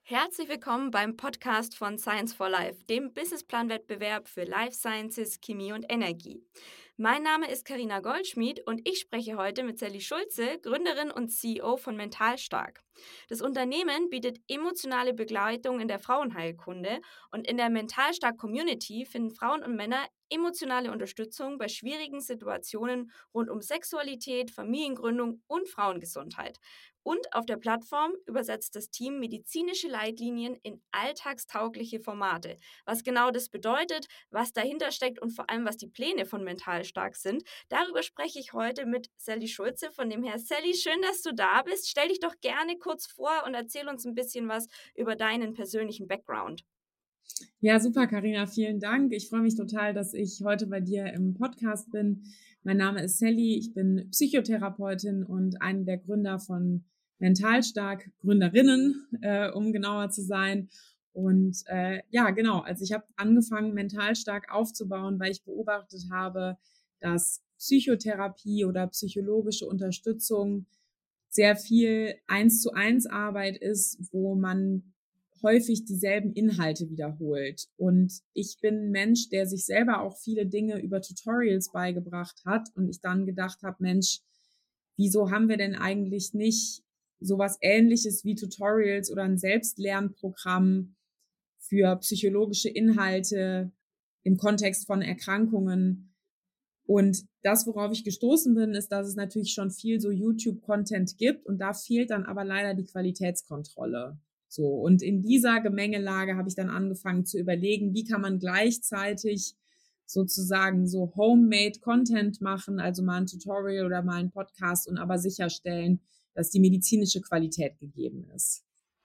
Herzlich willkommen beim Podcast von Science for Life, dem Businessplan-Wettbewerb für Life Sciences, Chemie und Energie. Mein Name ist Karina Goldschmidt und ich spreche heute mit Sally Schulze, Gründerin und CEO von Mental Stark. Das Unternehmen bietet emotionale Begleitung in der Frauenheilkunde und in der Mental Stark Community finden Frauen und Männer emotionale Unterstützung bei schwierigen Situationen rund um Sexualität, Familiengründung und Frauengesundheit. Und auf der Plattform übersetzt das Team medizinische Leitlinien in alltagstaugliche Formate. Was genau das bedeutet, was dahinter steckt und vor allem, was die Pläne von Mental Stark sind, darüber spreche ich heute mit Sally Schulze. Von dem her, Sally, schön, dass du da bist. Stell dich doch gerne kurz vor und erzähl uns ein bisschen was über deinen persönlichen Background. Ja, super, Karina, vielen Dank. Ich freue mich total, dass ich heute bei dir im Podcast bin. Mein Name ist Sally, ich bin Psychotherapeutin und eine der Gründer von Mental Stark, Gründerinnen, um genauer zu sein. Und ja, genau, also ich habe angefangen, Mental Stark aufzubauen, weil ich beobachtet habe, dass Psychotherapie oder psychologische Unterstützung sehr viel 1:1 Arbeit ist, wo man häufig dieselben Inhalte wiederholt. Und ich bin ein Mensch, der sich selber auch viele Dinge über Tutorials beigebracht hat und ich dann gedacht habe, Mensch, wieso haben wir denn eigentlich nicht sowas Ähnliches wie Tutorials oder ein Selbstlernprogramm für psychologische Inhalte im Kontext von Erkrankungen? Und das, worauf ich gestoßen bin, ist, dass es natürlich schon viel so YouTube-Content gibt und da fehlt dann aber leider die Qualitätskontrolle. So. Und in dieser Gemengelage habe ich dann angefangen zu überlegen, wie kann man gleichzeitig sozusagen so Homemade Content machen, also mal ein Tutorial oder mal ein Podcast und aber sicherstellen, dass die medizinische Qualität gegeben ist.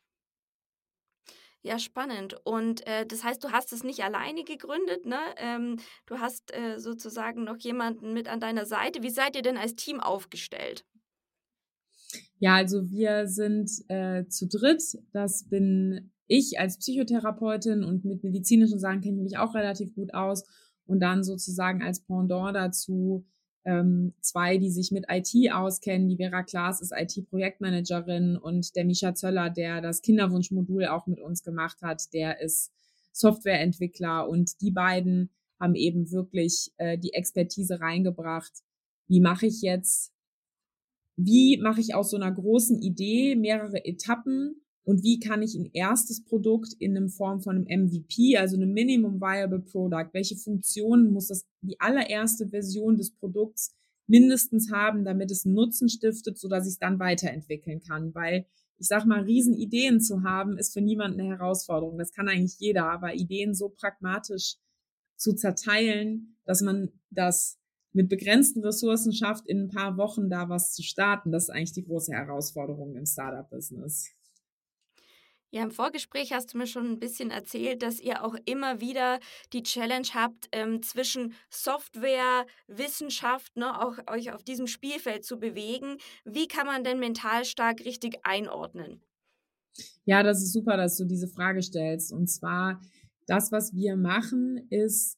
Ja, spannend. Und das heißt, du hast es nicht alleine gegründet, ne? Du hast sozusagen noch jemanden mit an deiner Seite. Wie seid ihr denn als Team aufgestellt? Ja, also wir sind zu dritt. Das bin ich als Psychotherapeutin und mit medizinischen Sachen kenne ich mich auch relativ gut aus. Und dann sozusagen als Pendant dazu zwei, die sich mit IT auskennen. Die Vera Klaas ist IT-Projektmanagerin und der Mischa Zöller, der das Kinderwunschmodul auch mit uns gemacht hat, der ist Softwareentwickler. Und die beiden haben eben wirklich die Expertise reingebracht. Wie mache ich aus so einer großen Idee mehrere Etappen und wie kann ich ein erstes Produkt in einem Form von einem MVP, also einem Minimum Viable Product, welche Funktionen muss die allererste Version des Produkts mindestens haben, damit es einen Nutzen stiftet, sodass ich es dann weiterentwickeln kann, weil ich sag mal, Riesenideen zu haben, ist für niemanden eine Herausforderung. Das kann eigentlich jeder, aber Ideen so pragmatisch zu zerteilen, dass man das mit begrenzten Ressourcen schafft, in ein paar Wochen da was zu starten. Das ist eigentlich die große Herausforderung im Startup-Business. Ja, im Vorgespräch hast du mir schon ein bisschen erzählt, dass ihr auch immer wieder die Challenge habt, zwischen Software, Wissenschaft, ne, auch euch auf diesem Spielfeld zu bewegen. Wie kann man denn mental stark richtig einordnen? Ja, das ist super, dass du diese Frage stellst. Und zwar, das, was wir machen, ist,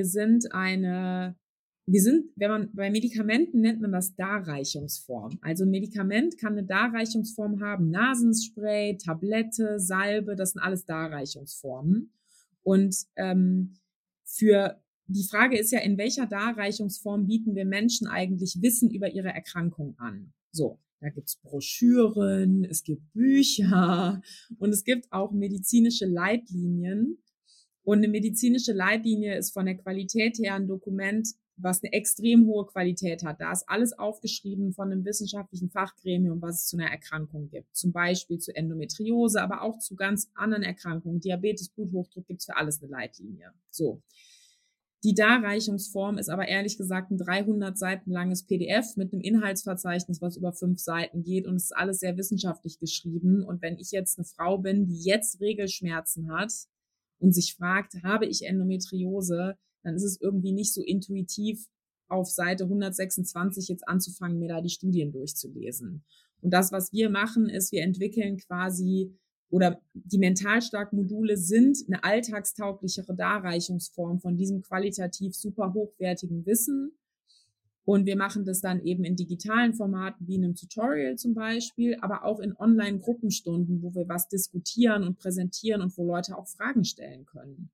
wenn man, bei Medikamenten nennt man das Darreichungsform. Also ein Medikament kann eine Darreichungsform haben, Nasenspray, Tablette, Salbe, das sind alles Darreichungsformen. Und für die Frage ist ja, in welcher Darreichungsform bieten wir Menschen eigentlich Wissen über ihre Erkrankung an? So, da gibt's Broschüren, es gibt Bücher und es gibt auch medizinische Leitlinien. Und eine medizinische Leitlinie ist von der Qualität her ein Dokument, was eine extrem hohe Qualität hat. Da ist alles aufgeschrieben von einem wissenschaftlichen Fachgremium, was es zu einer Erkrankung gibt. Zum Beispiel zu Endometriose, aber auch zu ganz anderen Erkrankungen. Diabetes, Bluthochdruck, gibt's für alles eine Leitlinie. So. Die Darreichungsform ist aber ehrlich gesagt ein 300 Seiten langes PDF mit einem Inhaltsverzeichnis, was über 5 Seiten geht und es ist alles sehr wissenschaftlich geschrieben. Und wenn ich jetzt eine Frau bin, die jetzt Regelschmerzen hat und sich fragt, habe ich Endometriose, dann ist es irgendwie nicht so intuitiv, auf Seite 126 jetzt anzufangen, mir da die Studien durchzulesen. Und das, was wir machen, ist, wir entwickeln quasi oder die Mentalstark-Module sind eine alltagstauglichere Darreichungsform von diesem qualitativ super hochwertigen Wissen. Und wir machen das dann eben in digitalen Formaten wie in einem Tutorial zum Beispiel, aber auch in Online-Gruppenstunden, wo wir was diskutieren und präsentieren und wo Leute auch Fragen stellen können.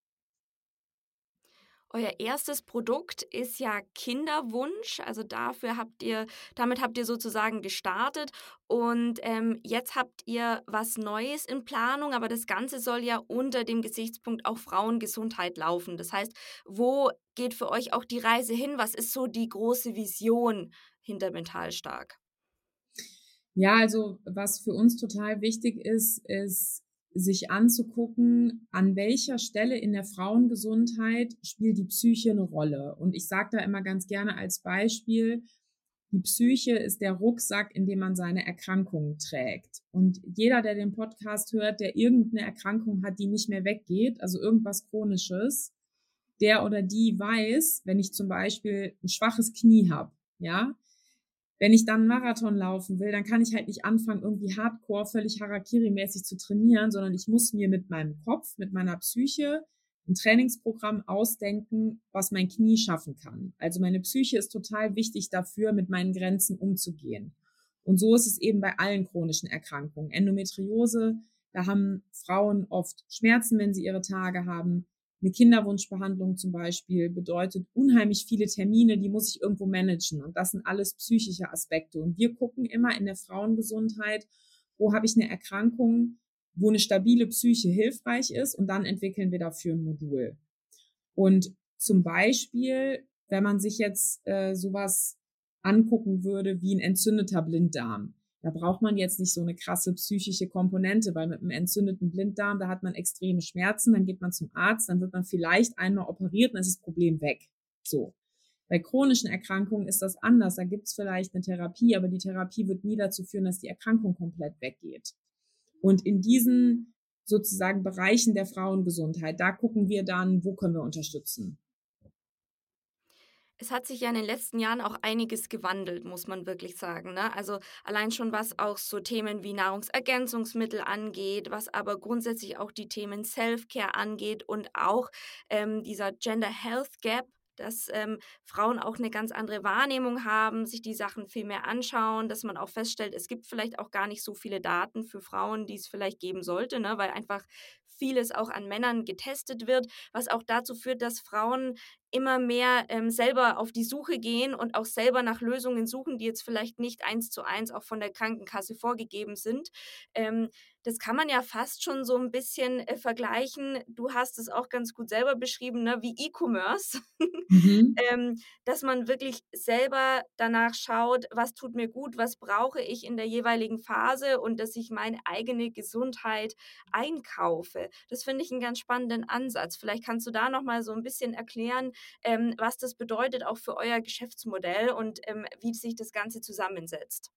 Euer erstes Produkt ist ja Kinderwunsch, also damit habt ihr sozusagen gestartet und, jetzt habt ihr was Neues in Planung, aber das Ganze soll ja unter dem Gesichtspunkt auch Frauengesundheit laufen. Das heißt, wo geht für euch auch die Reise hin? Was ist so die große Vision hinter Mental Stark? Ja, also was für uns total wichtig ist, sich anzugucken, an welcher Stelle in der Frauengesundheit spielt die Psyche eine Rolle. Und ich sage da immer ganz gerne als Beispiel, die Psyche ist der Rucksack, in dem man seine Erkrankungen trägt. Und jeder, der den Podcast hört, der irgendeine Erkrankung hat, die nicht mehr weggeht, also irgendwas Chronisches, der oder die weiß, wenn ich zum Beispiel ein schwaches Knie habe, ja, wenn ich dann einen Marathon laufen will, dann kann ich halt nicht anfangen, irgendwie hardcore, völlig Harakiri-mäßig zu trainieren, sondern ich muss mir mit meinem Kopf, mit meiner Psyche ein Trainingsprogramm ausdenken, was mein Knie schaffen kann. Also meine Psyche ist total wichtig dafür, mit meinen Grenzen umzugehen. Und so ist es eben bei allen chronischen Erkrankungen. Endometriose, da haben Frauen oft Schmerzen, wenn sie ihre Tage haben. Eine Kinderwunschbehandlung zum Beispiel bedeutet unheimlich viele Termine, die muss ich irgendwo managen. Und das sind alles psychische Aspekte. Und wir gucken immer in der Frauengesundheit, wo habe ich eine Erkrankung, wo eine stabile Psyche hilfreich ist, und dann entwickeln wir dafür ein Modul. Und zum Beispiel, wenn man sich jetzt sowas angucken würde wie ein entzündeter Blinddarm, da braucht man jetzt nicht so eine krasse psychische Komponente, weil mit einem entzündeten Blinddarm, da hat man extreme Schmerzen, dann geht man zum Arzt, dann wird man vielleicht einmal operiert und dann ist das Problem weg. So. Bei chronischen Erkrankungen ist das anders. Da gibt es vielleicht eine Therapie, aber die Therapie wird nie dazu führen, dass die Erkrankung komplett weggeht. Und in diesen sozusagen Bereichen der Frauengesundheit, da gucken wir dann, wo können wir unterstützen. Es hat sich ja in den letzten Jahren auch einiges gewandelt, muss man wirklich sagen, ne? Also, allein schon, was auch so Themen wie Nahrungsergänzungsmittel angeht, was aber grundsätzlich auch die Themen Self-Care angeht und auch, dieser Gender Health Gap, dass, Frauen auch eine ganz andere Wahrnehmung haben, sich die Sachen viel mehr anschauen, dass man auch feststellt, es gibt vielleicht auch gar nicht so viele Daten für Frauen, die es vielleicht geben sollte, ne, weil einfach vieles auch an Männern getestet wird, was auch dazu führt, dass Frauen immer mehr, selber auf die Suche gehen und auch selber nach Lösungen suchen, die jetzt vielleicht nicht eins zu eins auch von der Krankenkasse vorgegeben sind. Das kann man ja fast schon so ein bisschen, vergleichen. Du hast es auch ganz gut selber beschrieben, ne, wie E-Commerce, Mhm. dass man wirklich selber danach schaut: „Was tut mir gut? Was brauche ich in der jeweiligen Phase?“ und dass ich meine eigene Gesundheit einkaufe. Das finde ich einen ganz spannenden Ansatz. Vielleicht kannst du da noch mal so ein bisschen erklären, was das bedeutet auch für euer Geschäftsmodell und, wie sich das Ganze zusammensetzt.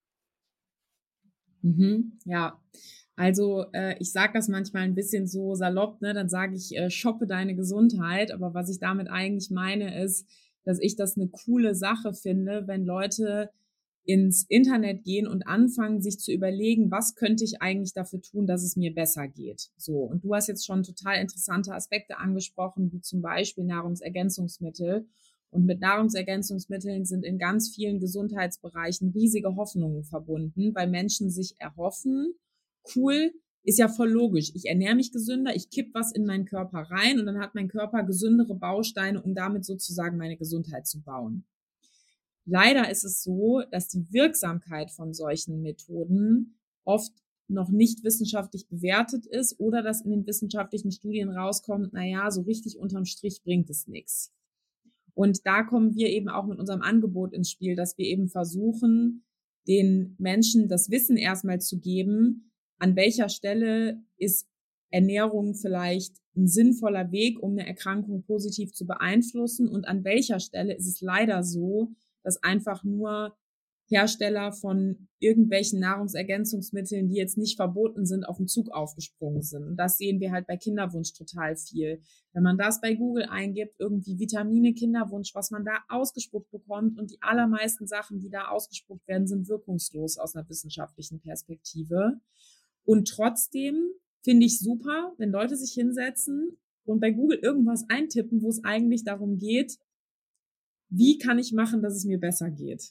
Ja, also ich sage das manchmal ein bisschen so salopp, ne? Dann sage ich, shoppe deine Gesundheit. Aber was ich damit eigentlich meine, ist, dass ich das eine coole Sache finde, wenn Leute ins Internet gehen und anfangen, sich zu überlegen, was könnte ich eigentlich dafür tun, dass es mir besser geht. So, und du hast jetzt schon total interessante Aspekte angesprochen, wie zum Beispiel Nahrungsergänzungsmittel. Und mit Nahrungsergänzungsmitteln sind in ganz vielen Gesundheitsbereichen riesige Hoffnungen verbunden, weil Menschen sich erhoffen, cool, ist ja voll logisch. Ich ernähre mich gesünder, ich kipp was in meinen Körper rein und dann hat mein Körper gesündere Bausteine, um damit sozusagen meine Gesundheit zu bauen. Leider ist es so, dass die Wirksamkeit von solchen Methoden oft noch nicht wissenschaftlich bewertet ist oder dass in den wissenschaftlichen Studien rauskommt, naja, so richtig unterm Strich bringt es nichts. Und da kommen wir eben auch mit unserem Angebot ins Spiel, dass wir eben versuchen, den Menschen das Wissen erstmal zu geben, an welcher Stelle ist Ernährung vielleicht ein sinnvoller Weg, um eine Erkrankung positiv zu beeinflussen, und an welcher Stelle ist es leider so, dass einfach nur Hersteller von irgendwelchen Nahrungsergänzungsmitteln, die jetzt nicht verboten sind, auf den Zug aufgesprungen sind. Und das sehen wir halt bei Kinderwunsch total viel. Wenn man das bei Google eingibt, irgendwie Vitamine Kinderwunsch, was man da ausgespuckt bekommt, und die allermeisten Sachen, die da ausgespuckt werden, sind wirkungslos aus einer wissenschaftlichen Perspektive. Und trotzdem finde ich super, wenn Leute sich hinsetzen und bei Google irgendwas eintippen, wo es eigentlich darum geht, wie kann ich machen, dass es mir besser geht?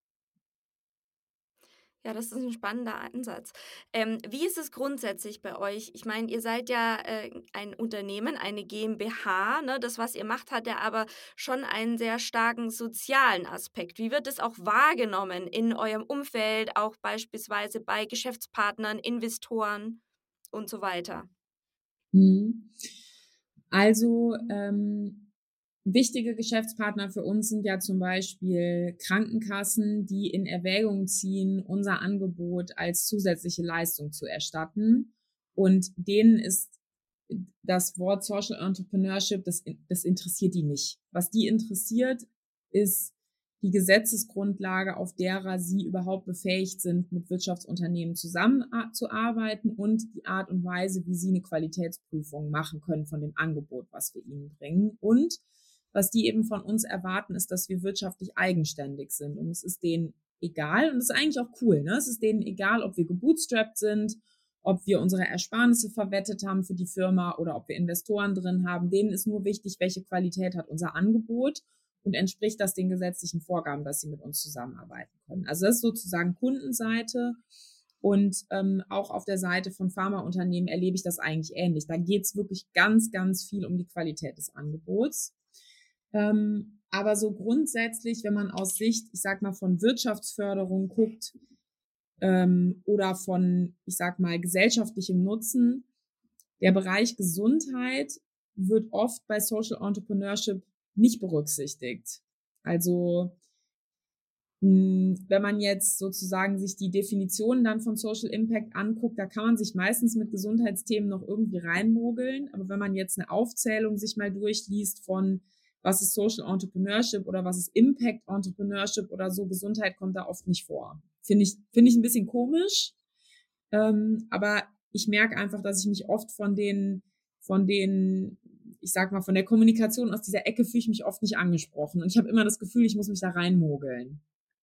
Ja, das ist ein spannender Ansatz. Wie ist es grundsätzlich bei euch? Ich meine, ihr seid ja, ein Unternehmen, eine GmbH, ne? Das, was ihr macht, hat ja aber schon einen sehr starken sozialen Aspekt. Wie wird es auch wahrgenommen in eurem Umfeld, auch beispielsweise bei Geschäftspartnern, Investoren und so weiter? Mhm. Also, wichtige Geschäftspartner für uns sind ja zum Beispiel Krankenkassen, die in Erwägung ziehen, unser Angebot als zusätzliche Leistung zu erstatten. Und denen ist das Wort Social Entrepreneurship, das interessiert die nicht. Was die interessiert, ist die Gesetzesgrundlage, auf derer sie überhaupt befähigt sind, mit Wirtschaftsunternehmen zusammenzuarbeiten und die Art und Weise, wie sie eine Qualitätsprüfung machen können von dem Angebot, was wir ihnen bringen. Und was die eben von uns erwarten, ist, dass wir wirtschaftlich eigenständig sind. Und es ist denen egal, und das ist eigentlich auch cool, ne? Es ist denen egal, ob wir gebootstrapped sind, ob wir unsere Ersparnisse verwettet haben für die Firma oder ob wir Investoren drin haben. Denen ist nur wichtig, welche Qualität hat unser Angebot und entspricht das den gesetzlichen Vorgaben, dass sie mit uns zusammenarbeiten können. Also das ist sozusagen Kundenseite. Und auch auf der Seite von Pharmaunternehmen erlebe ich das eigentlich ähnlich. Da geht es wirklich ganz, ganz viel um die Qualität des Angebots. Aber so grundsätzlich, wenn man aus Sicht, ich sag mal, von Wirtschaftsförderung guckt, oder von, ich sag mal, gesellschaftlichem Nutzen, der Bereich Gesundheit wird oft bei Social Entrepreneurship nicht berücksichtigt. Also wenn man jetzt sozusagen sich die Definitionen dann von Social Impact anguckt, da kann man sich meistens mit Gesundheitsthemen noch irgendwie reinmogeln. Aber wenn man jetzt eine Aufzählung sich mal durchliest von was ist Social Entrepreneurship oder was ist Impact Entrepreneurship oder so, Gesundheit kommt da oft nicht vor. Finde ich ein bisschen komisch. Aber ich merke einfach, dass ich mich oft ich sag mal, von der Kommunikation aus dieser Ecke fühle ich mich oft nicht angesprochen. Und ich habe immer das Gefühl, ich muss mich da reinmogeln.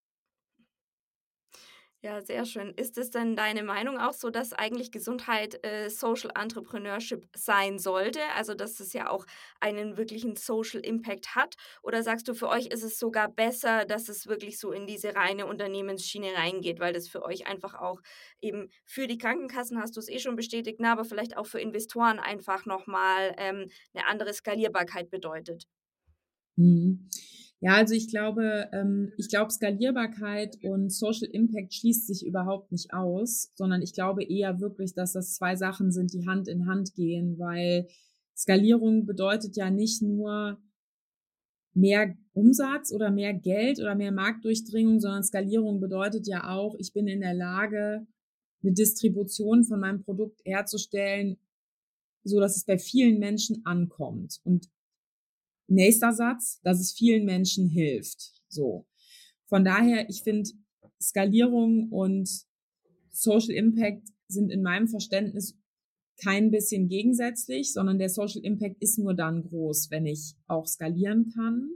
Ja, sehr schön. Ist es denn deine Meinung auch so, dass eigentlich Gesundheit, Social Entrepreneurship sein sollte? Also, dass es ja auch einen wirklichen Social Impact hat? Oder sagst du, für euch ist es sogar besser, dass es wirklich so in diese reine Unternehmensschiene reingeht, weil das für euch einfach auch eben für die Krankenkassen, hast du es eh schon bestätigt, ne, aber vielleicht auch für Investoren einfach noch mal, 'ne andere Skalierbarkeit bedeutet? Mhm. Ja, also ich glaube, Skalierbarkeit und Social Impact schließt sich überhaupt nicht aus, sondern ich glaube eher wirklich, dass das zwei Sachen sind, die Hand in Hand gehen, weil Skalierung bedeutet ja nicht nur mehr Umsatz oder mehr Geld oder mehr Marktdurchdringung, sondern Skalierung bedeutet ja auch, ich bin in der Lage, eine Distribution von meinem Produkt herzustellen, so dass es bei vielen Menschen ankommt. Und nächster Satz, dass es vielen Menschen hilft. So. Von daher, ich finde, Skalierung und Social Impact sind in meinem Verständnis kein bisschen gegensätzlich, sondern der Social Impact ist nur dann groß, wenn ich auch skalieren kann.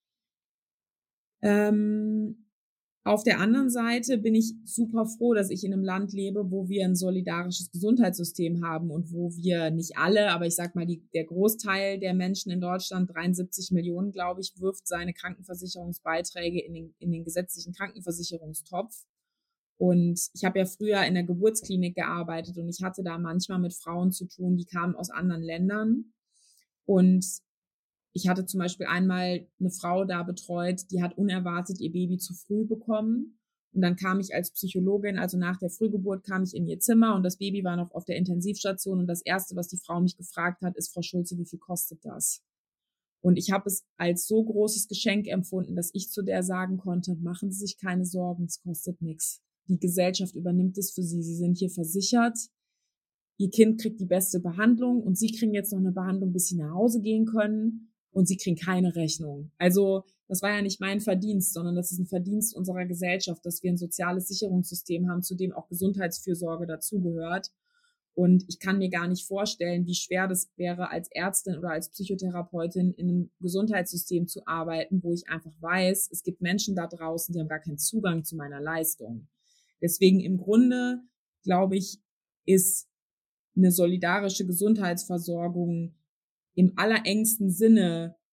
Ähm, Auf der anderen Seite bin ich super froh, dass ich in einem Land lebe, wo wir ein solidarisches Gesundheitssystem haben und wo wir nicht alle, aber ich sag mal, der Großteil der Menschen in Deutschland, 73 Millionen, glaube ich, wirft seine Krankenversicherungsbeiträge in den gesetzlichen Krankenversicherungstopf. Und ich habe ja früher in der Geburtsklinik gearbeitet und ich hatte da manchmal mit Frauen zu tun, die kamen aus anderen Ländern. Und ich hatte zum Beispiel einmal eine Frau da betreut, die hat unerwartet ihr Baby zu früh bekommen. Und dann kam ich als Psychologin, also nach der Frühgeburt, kam ich in ihr Zimmer und das Baby war noch auf der Intensivstation. Und das Erste, was die Frau mich gefragt hat, ist: Frau Schulze, wie viel kostet das? Und ich habe es als so großes Geschenk empfunden, dass ich zu der sagen konnte: Machen Sie sich keine Sorgen, es kostet nichts. Die Gesellschaft übernimmt es für Sie. Sie sind hier versichert. Ihr Kind kriegt die beste Behandlung und Sie kriegen jetzt noch eine Behandlung, bis Sie nach Hause gehen können, und Sie kriegen keine Rechnung. Also das war ja nicht mein Verdienst, sondern das ist ein Verdienst unserer Gesellschaft, dass wir ein soziales Sicherungssystem haben, zu dem auch Gesundheitsfürsorge dazugehört. Und ich kann mir gar nicht vorstellen, wie schwer das wäre, als Ärztin oder als Psychotherapeutin in einem Gesundheitssystem zu arbeiten, wo ich einfach weiß, es gibt Menschen da draußen, die haben gar keinen Zugang zu meiner Leistung. Deswegen im Grunde, glaube ich, ist eine solidarische Gesundheitsversorgung im allerengsten Sinne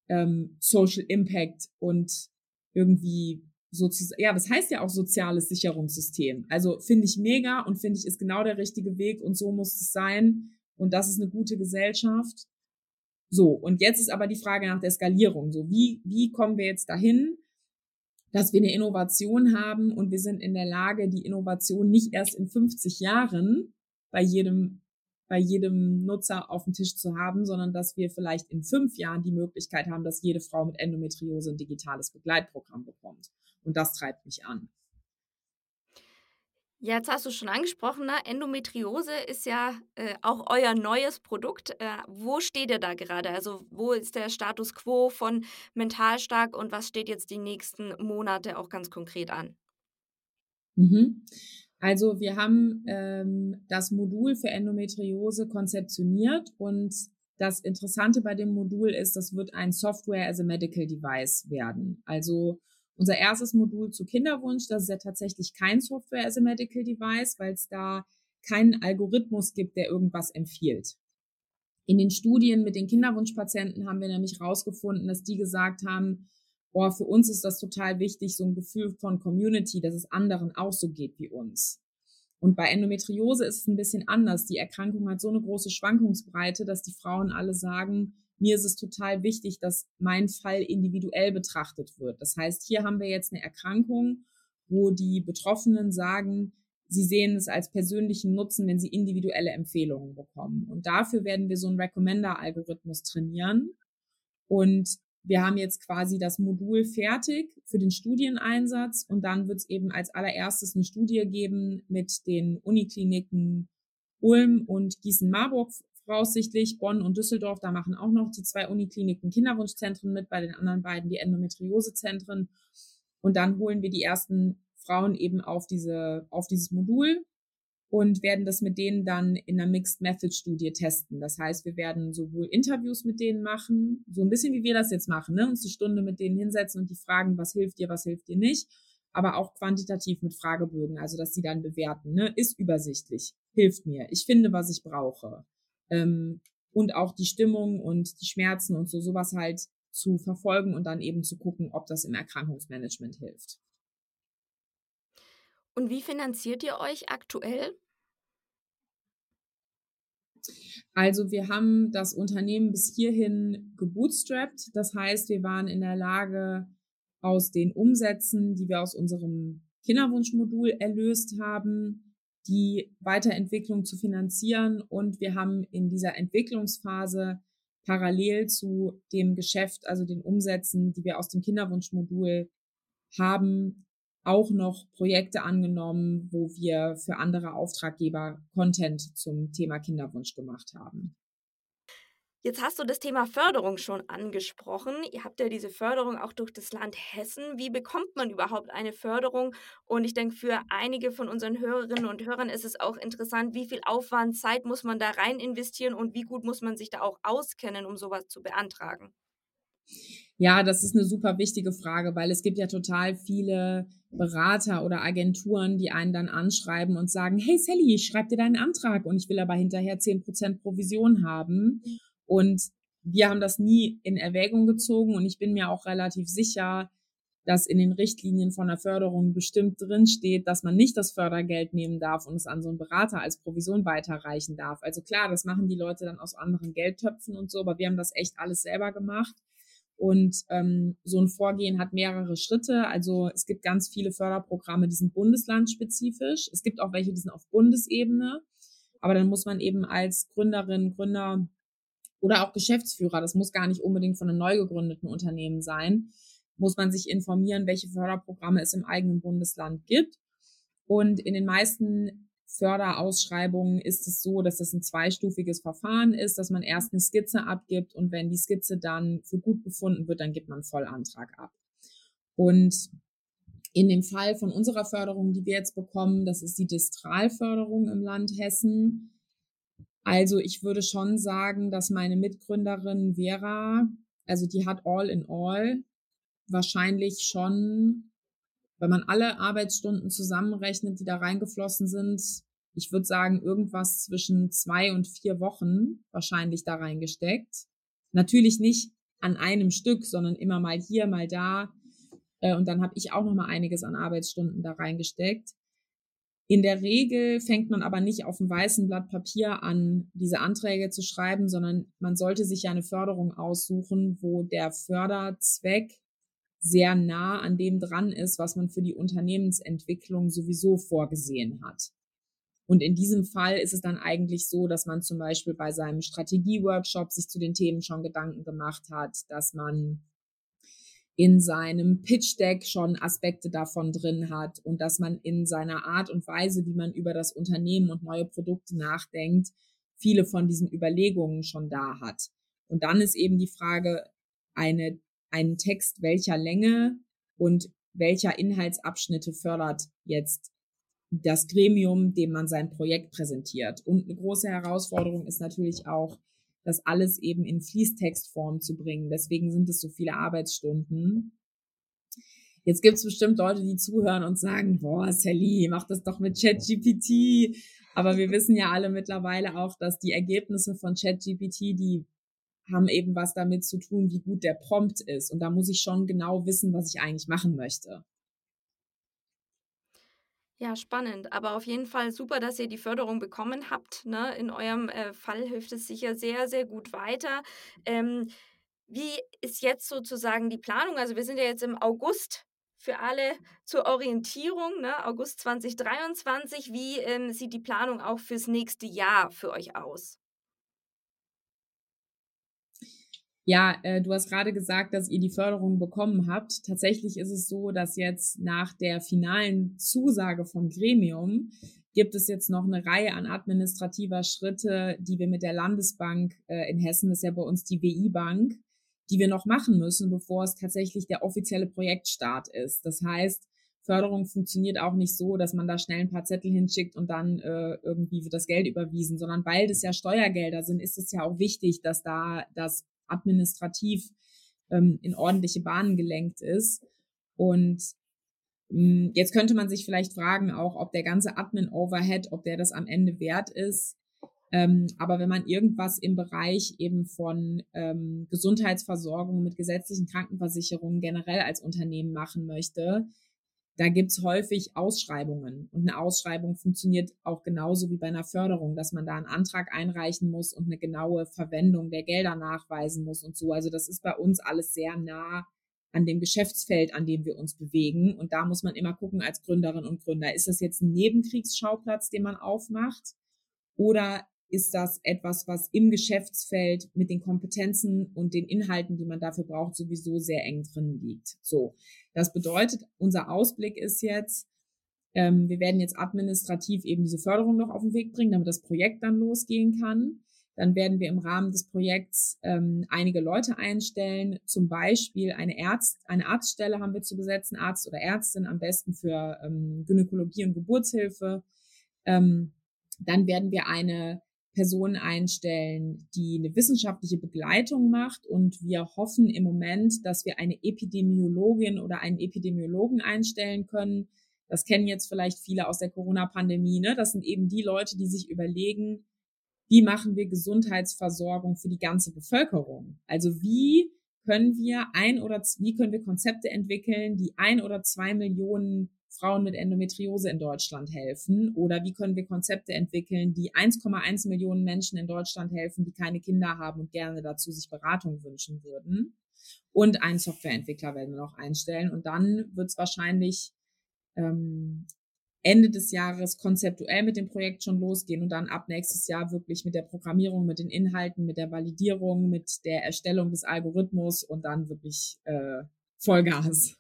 Social Impact und irgendwie sozusagen, ja, das heißt ja auch soziales Sicherungssystem. Also finde ich mega und finde ich ist genau der richtige Weg und so muss es sein und das ist eine gute Gesellschaft. So, und jetzt ist aber die Frage nach der Skalierung. So, wie kommen wir jetzt dahin, dass wir eine Innovation haben und wir sind in der Lage, die Innovation nicht erst in 50 Jahren bei jedem Nutzer auf dem Tisch zu haben, sondern dass wir vielleicht in 5 Jahren die Möglichkeit haben, dass jede Frau mit Endometriose ein digitales Begleitprogramm bekommt. Und das treibt mich an. Ja, jetzt hast du schon angesprochen, ne? Endometriose ist ja auch euer neues Produkt. Wo steht ihr da gerade? Also wo ist der Status quo von Mental Stark und was steht jetzt die nächsten Monate auch ganz konkret an? Mhm. Also wir haben das Modul für Endometriose konzeptioniert und das Interessante bei dem Modul ist, das wird ein Software as a Medical Device werden. Also unser erstes Modul zu Kinderwunsch, das ist ja tatsächlich kein Software as a Medical Device, weil es da keinen Algorithmus gibt, der irgendwas empfiehlt. In den Studien mit den Kinderwunschpatienten haben wir nämlich rausgefunden, dass die gesagt haben, boah, für uns ist das total wichtig, so ein Gefühl von Community, dass es anderen auch so geht wie uns. Und bei Endometriose ist es ein bisschen anders. Die Erkrankung hat so eine große Schwankungsbreite, dass die Frauen alle sagen, mir ist es total wichtig, dass mein Fall individuell betrachtet wird. Das heißt, hier haben wir jetzt eine Erkrankung, wo die Betroffenen sagen, sie sehen es als persönlichen Nutzen, wenn sie individuelle Empfehlungen bekommen. Und dafür werden wir so einen Recommender-Algorithmus trainieren. Und wir haben jetzt quasi das Modul fertig für den Studieneinsatz und dann wird es eben als allererstes eine Studie geben mit den Unikliniken Ulm und Gießen-Marburg voraussichtlich, Bonn und Düsseldorf, da machen auch noch die 2 Unikliniken Kinderwunschzentren mit, bei den anderen beiden die Endometriosezentren. Und dann holen wir die ersten Frauen eben auf dieses Modul und werden das mit denen dann in einer Mixed Method Studie testen. Das heißt, wir werden sowohl Interviews mit denen machen, so ein bisschen wie wir das jetzt machen, ne? Uns eine Stunde mit denen hinsetzen und die fragen, was hilft dir nicht, aber auch quantitativ mit Fragebögen, also dass sie dann bewerten, ne? Ist übersichtlich, hilft mir, ich finde, was ich brauche. Und auch die Stimmung und die Schmerzen und sowas halt zu verfolgen und dann eben zu gucken, ob das im Erkrankungsmanagement hilft. Und wie finanziert ihr euch aktuell? Also wir haben das Unternehmen bis hierhin gebootstrapped. Das heißt, wir waren in der Lage, aus den Umsätzen, die wir aus unserem Kinderwunschmodul erlöst haben, die Weiterentwicklung zu finanzieren. Und wir haben in dieser Entwicklungsphase parallel zu dem Geschäft, also den Umsätzen, die wir aus dem Kinderwunschmodul haben, auch noch Projekte angenommen, wo wir für andere Auftraggeber Content zum Thema Kinderwunsch gemacht haben. Jetzt hast du das Thema Förderung schon angesprochen. Ihr habt ja diese Förderung auch durch das Land Hessen. Wie bekommt man überhaupt eine Förderung? Und ich denke, für einige von unseren Hörerinnen und Hörern ist es auch interessant, wie viel Aufwand, Zeit muss man da rein investieren und wie gut muss man sich da auch auskennen, um sowas zu beantragen? Ja, das ist eine super wichtige Frage, weil es gibt ja total viele Berater oder Agenturen, die einen dann anschreiben und sagen, hey Sally, ich schreib dir deinen Antrag und ich will aber hinterher 10% Provision haben. Und wir haben das nie in Erwägung gezogen und ich bin mir auch relativ sicher, dass in den Richtlinien von der Förderung bestimmt drinsteht, dass man nicht das Fördergeld nehmen darf und es an so einen Berater als Provision weiterreichen darf. Also klar, das machen die Leute dann aus anderen Geldtöpfen und so, aber wir haben das echt alles selber gemacht. Und so ein Vorgehen hat mehrere Schritte. Also es gibt ganz viele Förderprogramme, die sind bundeslandspezifisch. Es gibt auch welche, die sind auf Bundesebene. Aber dann muss man eben als Gründerin, Gründer oder auch Geschäftsführer, das muss gar nicht unbedingt von einem neu gegründeten Unternehmen sein, muss man sich informieren, welche Förderprogramme es im eigenen Bundesland gibt. Und in den meisten Förderausschreibungen ist es so, dass das ein zweistufiges Verfahren ist, dass man erst eine Skizze abgibt und wenn die Skizze dann für gut befunden wird, dann gibt man einen Vollantrag ab. Und in dem Fall von unserer Förderung, die wir jetzt bekommen, das ist die Distralförderung im Land Hessen. Also ich würde schon sagen, dass meine Mitgründerin Vera, also die hat all in all wahrscheinlich schon, wenn man alle Arbeitsstunden zusammenrechnet, die da reingeflossen sind, ich würde sagen, irgendwas zwischen 2 und 4 Wochen wahrscheinlich da reingesteckt. Natürlich nicht an einem Stück, sondern immer mal hier, mal da. Und dann habe ich auch noch mal einiges an Arbeitsstunden da reingesteckt. In der Regel fängt man aber nicht auf 'm weißen Blatt Papier an, diese Anträge zu schreiben, sondern man sollte sich ja eine Förderung aussuchen, wo der Förderzweck sehr nah an dem dran ist, was man für die Unternehmensentwicklung sowieso vorgesehen hat. Und in diesem Fall ist es dann eigentlich so, dass man zum Beispiel bei seinem Strategieworkshop sich zu den Themen schon Gedanken gemacht hat, dass man in seinem Pitch-Deck schon Aspekte davon drin hat und dass man in seiner Art und Weise, wie man über das Unternehmen und neue Produkte nachdenkt, viele von diesen Überlegungen schon da hat. Und dann ist eben die Frage, einen Text welcher Länge und welcher Inhaltsabschnitte fördert jetzt das Gremium, dem man sein Projekt präsentiert. Und eine große Herausforderung ist natürlich auch, das alles eben in Fließtextform zu bringen. Deswegen sind es so viele Arbeitsstunden. Jetzt gibt es bestimmt Leute, die zuhören und sagen, boah, Sally, mach das doch mit ChatGPT. Aber wir wissen ja alle mittlerweile auch, dass die Ergebnisse von ChatGPT, die haben eben was damit zu tun, wie gut der Prompt ist. Und da muss ich schon genau wissen, was ich eigentlich machen möchte. Ja, spannend, aber auf jeden Fall super, dass ihr die Förderung bekommen habt, ne? In eurem, Fall hilft es sicher sehr, sehr gut weiter. Ähm, Wie ist jetzt sozusagen die Planung? Also, wir sind ja jetzt im August für alle zur Orientierung, ne? August 2023. Wie, sieht die Planung auch fürs nächste Jahr für euch aus? Ja, du hast gerade gesagt, dass ihr die Förderung bekommen habt. Tatsächlich ist es so, dass jetzt nach der finalen Zusage vom Gremium gibt es jetzt noch eine Reihe an administrativer Schritte, die wir mit der Landesbank in Hessen, das ist ja bei uns die WI-Bank, die wir noch machen müssen, bevor es tatsächlich der offizielle Projektstart ist. Das heißt, Förderung funktioniert auch nicht so, dass man da schnell ein paar Zettel hinschickt und dann irgendwie wird das Geld überwiesen, sondern weil das ja Steuergelder sind, ist es ja auch wichtig, dass da das administrativ in ordentliche Bahnen gelenkt ist. Und jetzt könnte man sich vielleicht fragen auch, ob der ganze Admin-Overhead, ob der das am Ende wert ist. Aber wenn man irgendwas im Bereich eben von Gesundheitsversorgung mit gesetzlichen Krankenversicherungen generell als Unternehmen machen möchte, da gibt's häufig Ausschreibungen. Und eine Ausschreibung funktioniert auch genauso wie bei einer Förderung, dass man da einen Antrag einreichen muss und eine genaue Verwendung der Gelder nachweisen muss und so. Also das ist bei uns alles sehr nah an dem Geschäftsfeld, an dem wir uns bewegen. Und da muss man immer gucken als Gründerin und Gründer, ist das jetzt ein Nebenkriegsschauplatz, den man aufmacht? Oder ist das etwas, was im Geschäftsfeld mit den Kompetenzen und den Inhalten, die man dafür braucht, sowieso sehr eng drin liegt? So, das bedeutet, unser Ausblick ist jetzt, wir werden jetzt administrativ eben diese Förderung noch auf den Weg bringen, damit das Projekt dann losgehen kann. Dann werden wir im Rahmen des Projekts einige Leute einstellen, zum Beispiel eine Arztstelle haben wir zu besetzen, Arzt oder Ärztin, am besten für Gynäkologie und Geburtshilfe. Dann werden wir eine Person einstellen, die eine wissenschaftliche Begleitung macht. Und wir hoffen im Moment, dass wir eine Epidemiologin oder einen Epidemiologen einstellen können. Das kennen jetzt vielleicht viele aus der Corona-Pandemie, ne? Das sind eben die Leute, die sich überlegen, wie machen wir Gesundheitsversorgung für die ganze Bevölkerung? Also wie können wir Konzepte entwickeln, die 1 oder 2 Millionen Frauen mit Endometriose in Deutschland helfen? Oder wie können wir Konzepte entwickeln, die 1,1 Millionen Menschen in Deutschland helfen, die keine Kinder haben und gerne dazu sich Beratung wünschen würden? Und einen Softwareentwickler werden wir noch einstellen. Und dann wird es wahrscheinlich Ende des Jahres konzeptuell mit dem Projekt schon losgehen und dann ab nächstes Jahr wirklich mit der Programmierung, mit den Inhalten, mit der Validierung, mit der Erstellung des Algorithmus und dann wirklich Vollgas.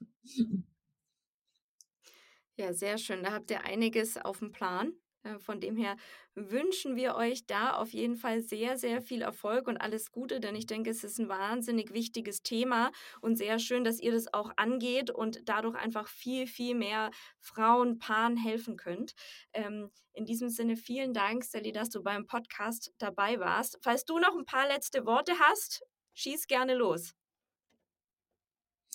Ja, sehr schön. Da habt ihr einiges auf dem Plan. Von dem her wünschen wir euch da auf jeden Fall sehr, sehr viel Erfolg und alles Gute, denn ich denke, es ist ein wahnsinnig wichtiges Thema und sehr schön, dass ihr das auch angeht und dadurch einfach viel, viel mehr Frauen, Paaren helfen könnt. In diesem Sinne vielen Dank, Sally, dass du beim Podcast dabei warst. Falls du noch ein paar letzte Worte hast, schieß gerne los.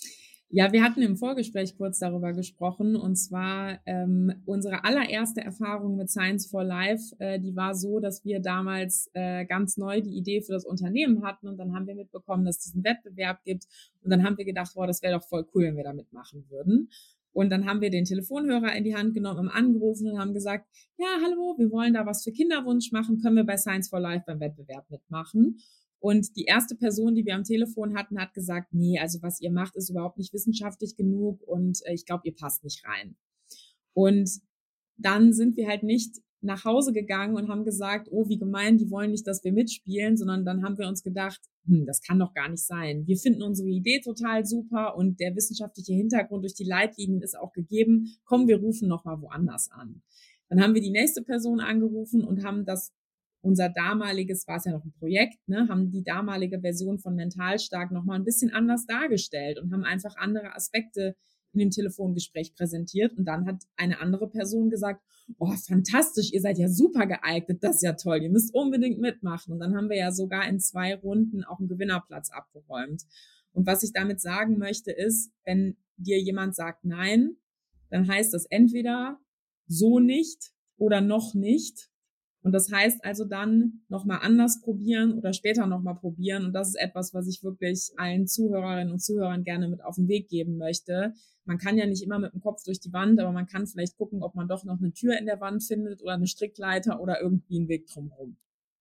Ja, wir hatten im Vorgespräch kurz darüber gesprochen und zwar unsere allererste Erfahrung mit Science for Life, die war so, dass wir damals ganz neu die Idee für das Unternehmen hatten und dann haben wir mitbekommen, dass es diesen Wettbewerb gibt und dann haben wir gedacht, boah, das wäre doch voll cool, wenn wir da mitmachen würden. Und dann haben wir den Telefonhörer in die Hand genommen, haben angerufen und haben gesagt, ja, hallo, wir wollen da was für Kinderwunsch machen, können wir bei Science for Life beim Wettbewerb mitmachen? Und die erste Person, die wir am Telefon hatten, hat gesagt, nee, also was ihr macht, ist überhaupt nicht wissenschaftlich genug und ich glaube, ihr passt nicht rein. Und dann sind wir halt nicht nach Hause gegangen und haben gesagt, oh, wie gemein, die wollen nicht, dass wir mitspielen, sondern dann haben wir uns gedacht, das kann doch gar nicht sein. Wir finden unsere Idee total super und der wissenschaftliche Hintergrund durch die Leitlinien ist auch gegeben. Komm, wir rufen nochmal woanders an. Dann haben wir die nächste Person angerufen und haben unser damaliges, war es ja noch ein Projekt, ne, haben die damalige Version von Mental Stark nochmal ein bisschen anders dargestellt und haben einfach andere Aspekte in dem Telefongespräch präsentiert. Und dann hat eine andere Person gesagt, oh, fantastisch, ihr seid ja super geeignet, das ist ja toll, ihr müsst unbedingt mitmachen. Und dann haben wir ja sogar in 2 Runden auch einen Gewinnerplatz abgeräumt. Und was ich damit sagen möchte ist, wenn dir jemand sagt nein, dann heißt das entweder so nicht oder noch nicht. Und das heißt also dann nochmal anders probieren oder später nochmal probieren. Und das ist etwas, was ich wirklich allen Zuhörerinnen und Zuhörern gerne mit auf den Weg geben möchte. Man kann ja nicht immer mit dem Kopf durch die Wand, aber man kann vielleicht gucken, ob man doch noch eine Tür in der Wand findet oder eine Strickleiter oder irgendwie einen Weg drumherum.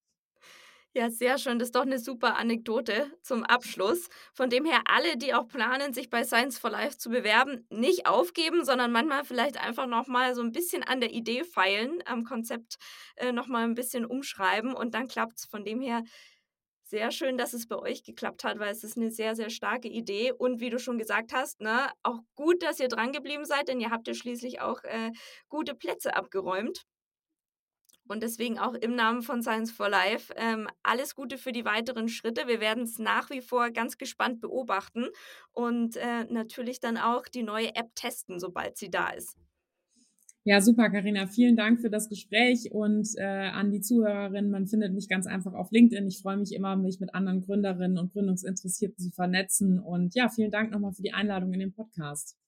Ja, sehr schön. Das ist doch eine super Anekdote zum Abschluss. Von dem her alle, die auch planen, sich bei Science for Life zu bewerben, nicht aufgeben, sondern manchmal vielleicht einfach noch mal so ein bisschen an der Idee feilen, am Konzept, noch mal 'n bisschen umschreiben und dann klappt's. Von dem her sehr schön, dass es bei euch geklappt hat, weil es ist eine sehr, sehr starke Idee und wie du schon gesagt hast, ne, auch gut, dass ihr drangeblieben seid, denn ihr habt ja schließlich auch, gute Plätze abgeräumt. Und deswegen auch im Namen von Science for Life, alles Gute für die weiteren Schritte. Wir werden es nach wie vor ganz gespannt beobachten und, natürlich dann auch die neue App testen, sobald sie da ist. Ja, super, Carina. Vielen Dank für das Gespräch und an die Zuhörerinnen. Man findet mich ganz einfach auf LinkedIn. Ich freue mich immer, mich mit anderen Gründerinnen und Gründungsinteressierten zu vernetzen. Und ja, vielen Dank nochmal für die Einladung in den Podcast.